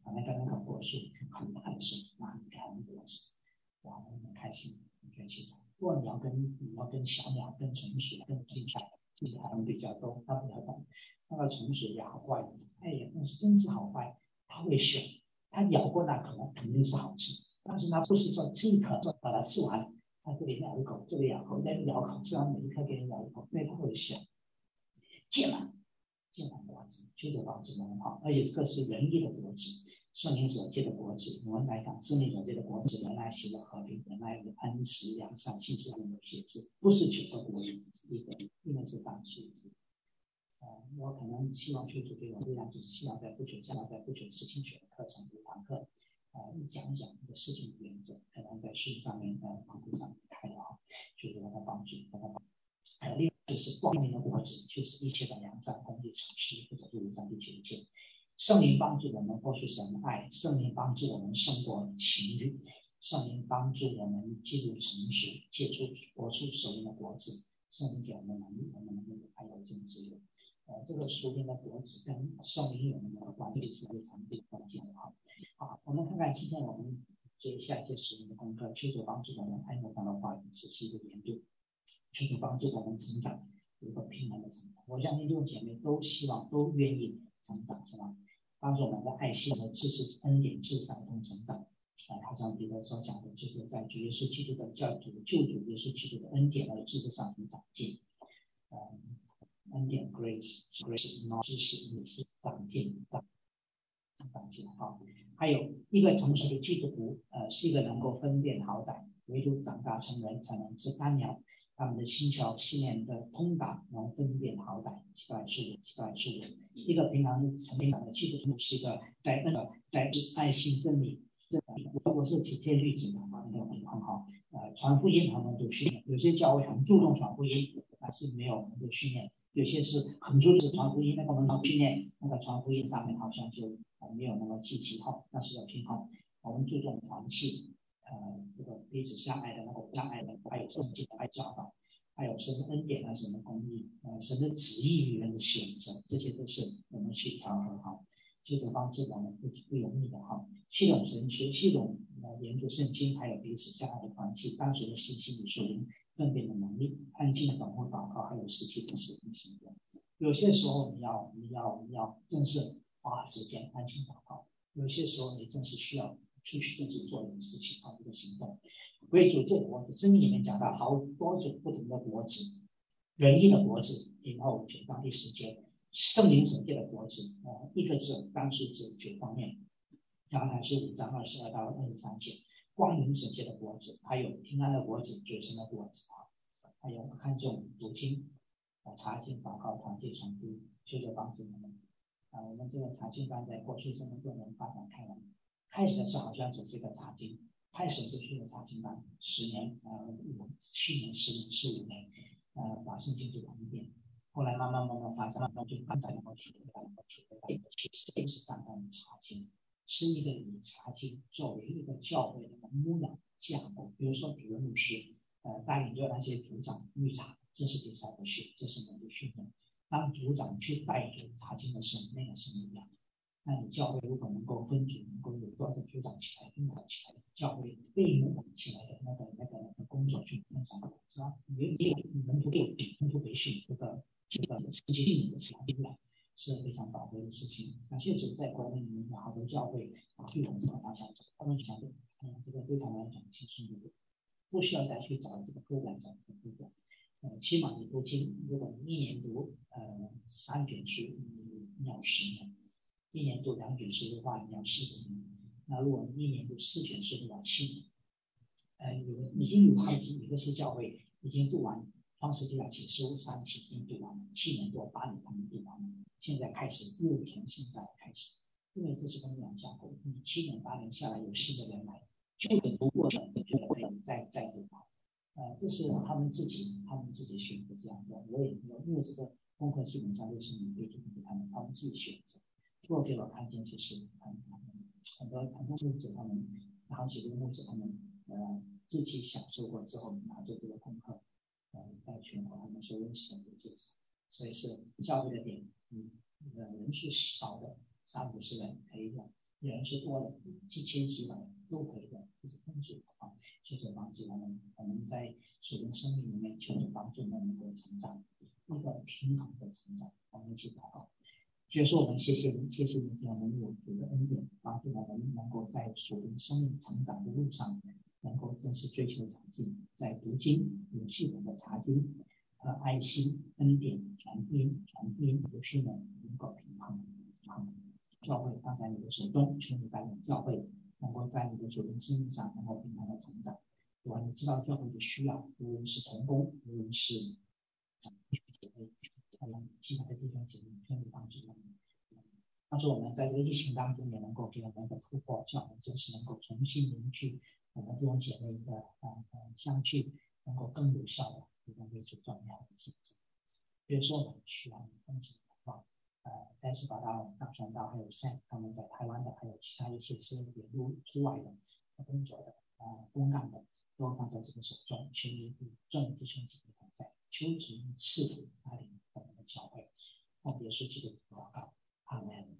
啊，那个那个果树很大的树，那你看果子，哇，很开心，你可以去找。如果你要跟你要跟小鸟、跟松鼠、跟竞赛，其实它们比较多，它比较大。那个松鼠也好坏，哎呀，那是真是好坏，它会选，它咬过那可能肯定是好吃，但是它不是说吃一口把它吃完，它这里咬一口，这里咬一口，那里咬一口，吃完每一颗给你咬一口，那它会选。芥蓝，芥蓝果子确实帮助我们好，而且这个是仁义的果子，圣灵所结的果子。我们来看圣灵所结的果子，原来是个和平，原来有恩慈、良善、信实、有节制，不是九个果子一个，因为是单数字。呃，我可能希望去主给我力量，就是希望在不久将来在不久之前学的课程一堂课，呃，一讲一讲这个事情的原则，可能在书上面、呃，网络上面开的啊，就是给他帮助，给他帮助。还有另外就是光明的果子，就是一切的良善、公义、诚实，或者是上帝一切。圣灵帮助我们获取神的爱，圣灵帮助我们胜过情欲，圣灵帮助我们进入成熟，结出活出属灵的果子。圣灵给我们能力，我们能力还有真自由。呃，这个属灵的果子跟圣灵有没有关系是非常非常关键的哈。好，我们看看今天我们接下一些属灵的功课，求主帮助我们按照他的话语实施一个研究。求主帮助我们成长，有一个平衡的成长。我相信弟兄姐妹都希望、都愿意成长，是吧？帮助我们在爱心和知识、恩典、智慧中成长。啊，好像彼得所讲的，就是在主耶稣基督的教主、救主耶稣基督的恩典和知识上长进。嗯，恩典 grace grace 知识也是长进长长进啊。还有一个成熟的基督徒，呃，是一个能够分辨好歹，唯独长大成人才能知干苗。他们的心窍细练的通达，能分辨好歹，七百数七百数人。一个平常成长的基督徒是一个在恩在爱心真理。如果是几天律子的话，那个很好。呃，传福音他们都训练，有些教会很注重传福音，但是没有很多训练；有些是很注重传福音，那个门徒训练，那个传福音上面好像就呃没有那么积极哈，那是要平衡。我们注重团契。呃，这个彼此相爱的那个相爱的，还有圣经的爱教导，还有神的恩典啊，神的公义，呃，神的旨意与人的选择，这些都是我们去调和哈，接着帮助我们不不容易的哈。系统神学、系统呃研究圣经，还有彼此相爱的团契，当时的信心与属灵分辨的能力，安静的等候祷告，还有实际的实际行动。有些时候你要你要你要正是花时间安静祷告，有些时候你正是需要出去正式做一个事情啊，一个行动。为主这个果子，真理里面讲到好多种不同的果子，仁义的果子，然后九章第十节，圣灵所结的果子，呃，一个字单数字九方面，然后还是五章二十二到二十三节，光明所结的果子，还有平安的果子，嘴唇的果子啊，还有看重读经、啊查经、祷告、团结传递，求着帮助我们。啊，我们这个查经班在过去这么多年发展开来。开始的时候好像只是一个查经，开始就去了查经班，十年，呃，七年、十年、十五年，呃，把圣经读完一遍。后来慢慢慢慢发展，慢慢就发展到体会到体会到，其实不是单单的查经，是一个以查经作为一个教会的牧养架构。比如说，比如牧师，呃，带领着那些组长预查，这是第三个训，这是能力训练。当组长去带着查经的时候，那个是不一样。那你教会如果能够分组，能够有多少组长起来、分管起来，教会被牧起来的那个、那个、那个工作去分散，是吧？你你你门徒给门徒培训这个这个实际性的强出来，是非常宝贵的事情。那现在在国内里面有好多教会啊，去往这个方向走，他们觉得，嗯，这个对他们来讲轻松一点，不需要再去找这个课本找这个课本。呃，起码你读经，如果你一年读呃三卷书，你要十年。一年读两卷书的话，你要四年；那如果你一年读四卷书的话，七年。呃，有已经有好几有些教会已经读完创世纪了启示录三期已经读完了，七年多八年他们读完了，现在开始又从现在开始，因为这是跟两架构，你七年八年下来有新的人来，旧的读过的就可以再再读完。呃，这是他们自己他们自己选择这样的，我也没有，因为这个功课基本上都是免费提供给他们，他们自己选择。做给我看见，就是很很多很多牧者他们，好几个牧者他们呃自己享受过之后，拿着这个功课，呃，在全国他们所认识的有介绍，所以是教会的点，嗯，呃人数少的三五十人可以用， 有人是多了几千几百都可以的，就是分组啊，求主帮助我们，我们在属灵生命里面求主帮助我们能够成长，一个平衡的成长。我们一起祷告。所以说，我们谢谢你，谢谢你给我们有主的恩典，帮助我们能够在属灵生命成长的路上，能够真实追求长进，在读经、有系统的查经和爱心、恩典、传福音、传福音有序的能够平衡。教会放在你的手中，求你带领教会能够在你的属灵生命上能够平衡的成长。主啊，你知道教会的需要，无论是同工，无论是姐妹，还有其他的弟兄姐妹，求你帮助我们。帮助我们在这个疫情当中也能够给我们的突破，叫我们真是能够重新凝聚我们弟兄姐妹的呃呃相聚，能够更有效的能够为主做美好的见证。比如说我们需要你帮助祷告，呃，再次把到张传道还有Sam他们在台湾的，还有其他一些是远路出外的工作的呃公干的，都放在这个手中，求你与众弟兄姐妹同在，求主赐福带领我们的教会。奉耶稣基督的祷告，阿门。